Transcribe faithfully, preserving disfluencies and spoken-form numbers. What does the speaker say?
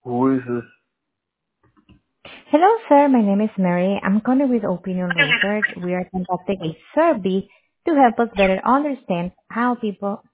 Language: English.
Who is this? Hello, sir. My name is Mary. I'm calling with Opinion Research. We are conducting a survey to help us better understand how people